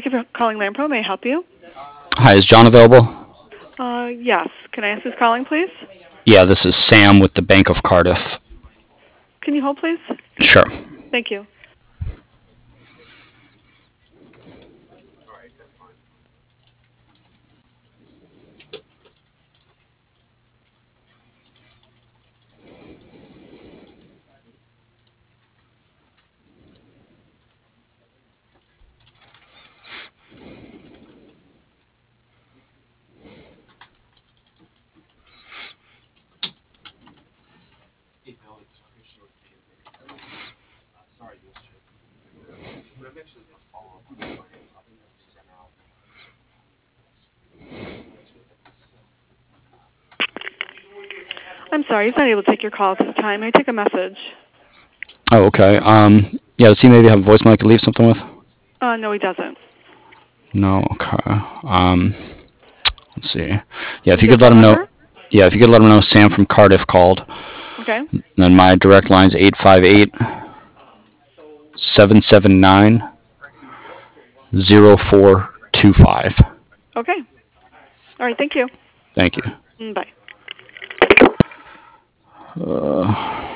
you for calling Lampro. May I help you? Hi, is John available? Yes. Can I ask who's calling, please? Yeah, this is Sam with the Bank of Cardiff. Can you hold, please? Sure. Thank you. I'm sorry, he's not able to take your call at this time. May I take a message? Oh, okay. Yeah, does he maybe have a voicemail I could leave something with? No, he doesn't. No, okay. Let's see. Yeah, if Is you there a could let phone him know. number? Yeah, if you could let him know Sam from Cardiff called. Okay. Then my direct line's 858-779-0425. Okay. All right, thank you. Thank you. Bye.